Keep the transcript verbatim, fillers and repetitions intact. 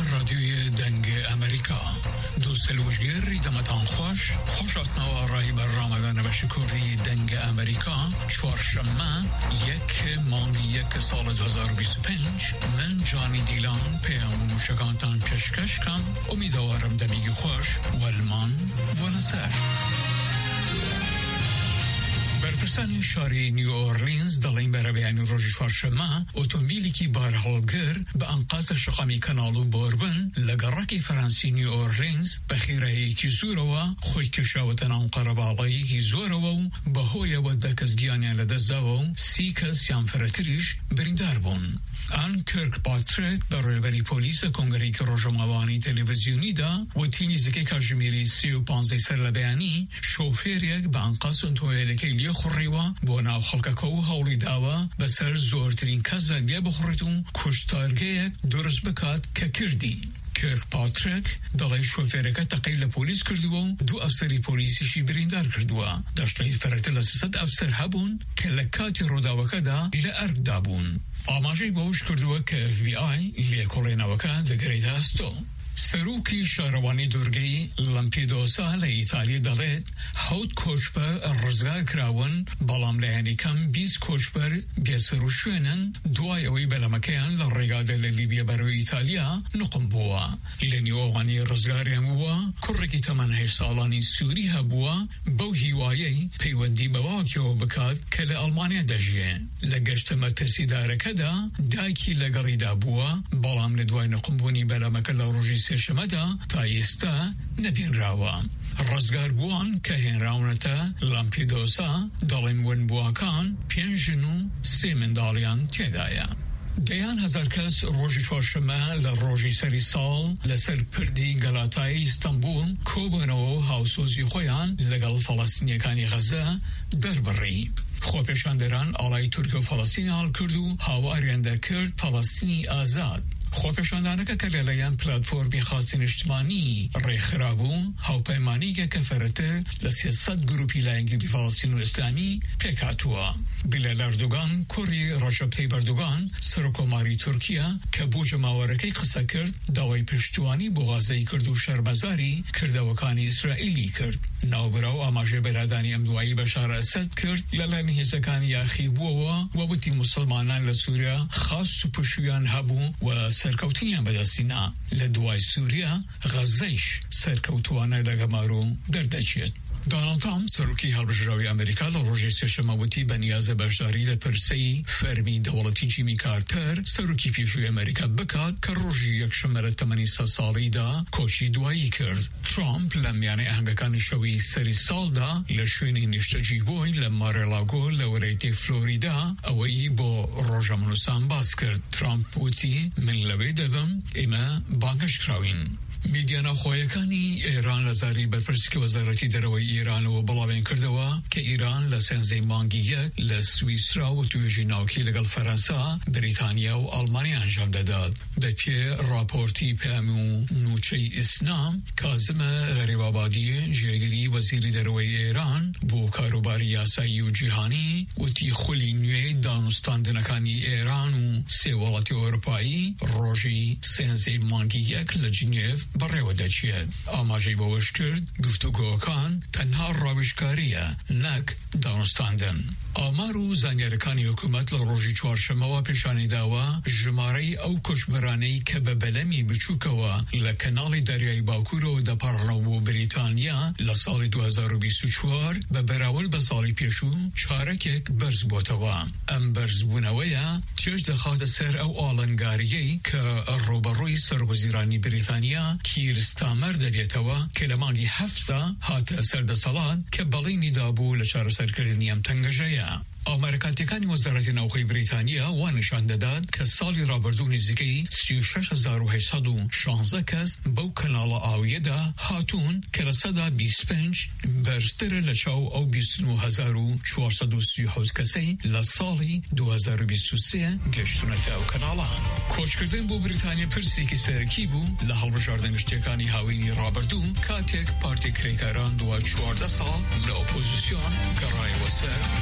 رادیوی دنگ امریکا دوست الوجگیر دمتان خوش خوشتنا و رای برنامه نوشت کردی دنگ امریکا چهارشنبه یک مانگ یک سال دو هزار و بیست و پنج من جانی دیلان پیام موشکانتان پیشکش کم امیدوارم دمیگی خوش والمان بونسر برپرسانی شاری نیو اورلینز دلین برای بیانی روژ چهارشنبه اتومبیلی که بارهالگر به انقاض شقامی کانالو بوربن لگرکی فرانسی نیو اورلینز بخیره که زوره و خوی کشاوتن آن قرباغایی که زوره و به هوی و دکز گیانی لدزده و سی کس یان فراتریش بریندار بون. آن کرک پاتریک برای بری پلیس کنگری که روژموانی تلویزیونی دا و تینی زکی کاجمیری سی و پانزده سر لبیانی شوفیر یک به انقاض انتویلی که لیه خوریوا با ناو خلقه که حولی داوا بسر زورترین کس لیه بخوریتون کشتارگه درست بکات که کردی. کرک پاتریک دلای شوفیرکه تقیل پلیس کردو و دو افسری پلیسیشی بریندار کردو. داشتید فراتل سیصد افسر هبون که لکاتی روداوکه دا لارگ دابون. آماجی باوش کردو که اف بی آی لیه کلیناوکه دگرید هستو. سروکی شهروانی دورگی لامپیدوسا لایتالیا دلت هوت کوچبر رزگار کراون بالام لحنی کم بیست کوچبر بیسروشونن دوای اوی بلمکیان لرگاده لیبیا برای ایتالیا نقم بوا لنیوانی رزگاری هم بوا کرکی تمنه سالانی سوری هبوا بو هیوایی پیوندی بواکیو بکاد کل آلمانیا دجیه لگشت مترسی داره کدا دایکی لگریدا بوا بالام لدوای نقم بونی بلمک لروجی شمدا تا ایستا نبین راوا رزگار بوان که هن راونتا لامپیدوسا دالین ون بواکان پینجنو سی مندالیان تیدایا دیان هزار کس روژی چهارشنبه لروژی سری سال لسر پردی گلاتای استانبول کوبنو هاوسوزی خویان لگل فلسطینیکانی غزه دربری خوپشاندران آلای ترک و فلسطین حال کردو هاوارینده کرد فلسطینی آزاد خوپشاندانه که کلیلیان پلاتفورمی خواستین اجتماعی ریخرابون هاوپیمانی که کفرته لسیاست گروپی لانگلی فلسطین و اسلامی پیکاتوا بیلال اردوگان کوری رجب طیب اردوگان سرکوماری ترکیه که بوج ماورکی قصه کرد داوای پشتوانی بغازهی کرد و شرمزاری کردوکانی اسرائیلی کرد نوبراو آماجه برادانی امدوایی بشار اسد کرد للانی هزکانی اخی بوا و بوتی مسلمانان لسوریا خاص و پشویان هبو و سرکوتیان بدستینا لدوای سوریا غزهش سرکوتوانه لگمارو دردچید. دونالد ترامپ سروکی هلبجراوی امریکا لروژی سشماوتی بنیاز بشداری لپرسی فرمی دولتی جیمی کارتر سروکی پیشوی امریکا بکاد که روژی یک شمره تمانی سالی دا کوشی دوایی کرد. ترامپ لمیان اهنگکان شوی سری سال دا لشوینی نشتجی بوی لمارلاگو لوریتی فلوریدا اوی با روژامونوسان باز کرد. ترامپ بوتی من لوی دبم اما بانکش کراوین. میدیانا خویکانی ایران لزاری برپرسی که وزارتی دروی ایران و بلاوین کردوا که ایران لسنزی مانگی یک لسویسرا و تویجی ناوکی لگل فرانسا بریتانیا و آلمانیا انجام داد. به پی راپورتی پیامو نوچه اسلام کاظم غریب‌آبادی جیگری وزیری دروی ایران بو کاروباری یاسایی و جهانی و تی خلی نوی دانستان دنکانی ایران و سیوالات اروپایی روژی سنزی مانگی یک لجنیف برای وداچیه آماجی باوش کرد گفتگوکان تنها راوشکاریه نک دانستاندن. آمارو زنگرکانی حکومت لروژی چهارشنبه و پیشانی داوا جماره او کشبرانی که به بلمی بچوکوا لکنال دریای باکور و دا پارلمان و بریتانیا لسال دو هزار و بیست و چهار به براول به سالی پیشو چارکک برز بوتوا ام برز بونویا تیج دخواد سر او آلنگاریه که روبروی سروزیرانی بریتانیا کیرستامر دبیتوا کلمانی هفته هات سرد سالان که بلینی دابو لچار سرکردنی ام تنگجه آمریکاتیکانی وزارت نوخی بریتانیا وانشان داد که سالی رابردو نزدیکی سی و شش هزار و هشتصد و شانزده کس بو کانال آویه دا هاتون که رسدا بیست و پنج برستر لچاو او بیست و نه هزار و چهارصد و سی و هفت کسی لسالی دو هزار و بیست و سه گشتونت او کانالان. کوچ کردن بو بریتانیا پرسی که سرکی بو لحال بجاردنگشتیکانی هاوینی رابردو کاتیک پارتی کریکاران دو چهارده سال لأپوزیسیون گرای وسر